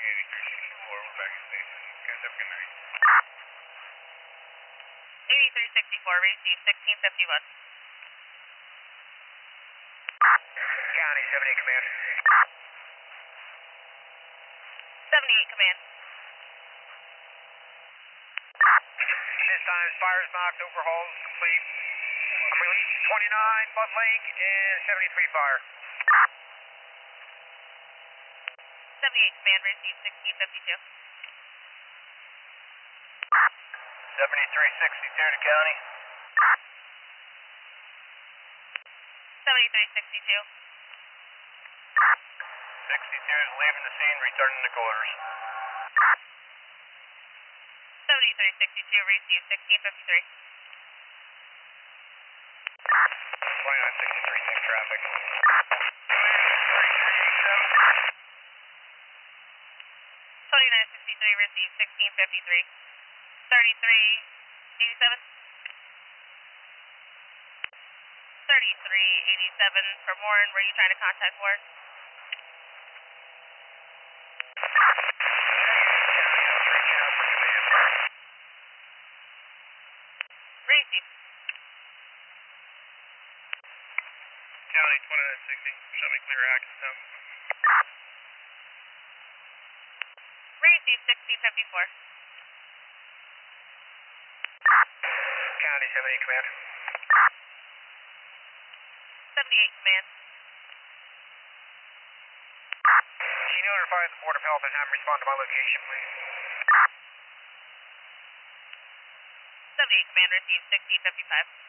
8364, we're back at station. Guys, have a good night. 8364, receive 1650 west. County 78 command. 78 command. This time, fires knocked, overhauls complete. I'm releasing 29, Bud Lake, and 73 fire. 78 command, receive 1652. 7362 to county. 7362. 62 is leaving the scene, returning to quarters. 7362, receive 1653. 2963, same traffic. 2963, receive 1653. 3387. 3387 for Warren, were you trying to contact Warren? Receive. County 2960, show me clear access. Receive 1654. County 78 command. 78 command. Can you notify the Board of Health and have them respond to my location, please? 78 command, receive 1655.